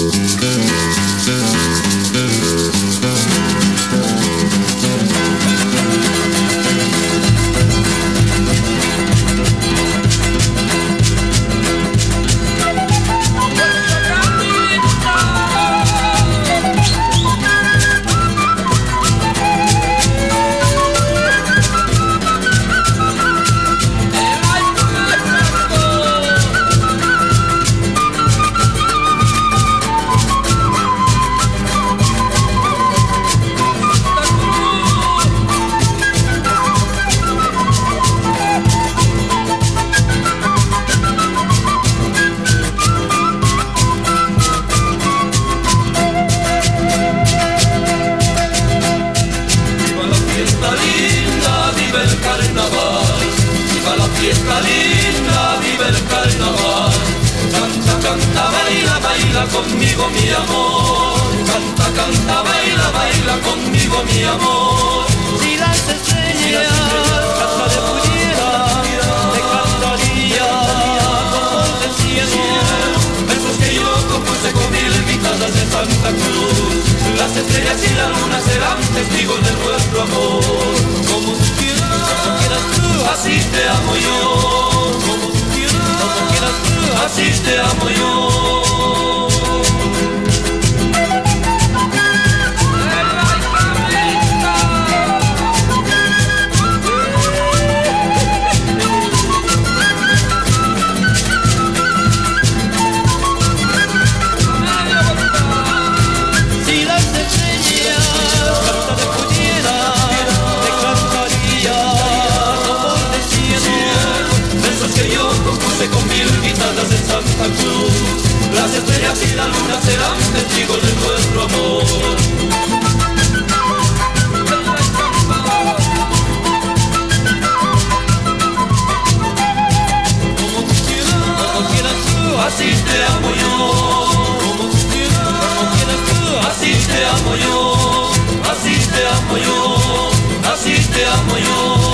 fiesta linda, vive el carnaval. Canta, canta, baila, baila conmigo mi amor. Canta, canta, baila, baila conmigo mi amor. Si las estrellas hasta de pudiera, te cantaría como del cielo. Versos que yo compuse con 1000 guitarras de Santa Cruz. Las estrellas y la luna serán testigos de nuestro amor. Como tú quieras tú, así te amo yo. como tú quieras tú, Así te amo yo. si las estrellas hasta de pudiera, te cantaría como del cielo. Versos que yo compuse con 1000 guitarras de Santa Cruz. Las estrellas y la luna serán testigos de nuestro amor. Como tú quieras tú, Así te amo yo. como tú quieras tú, Así te amo yo. Así te amo yo. Así te amo yo.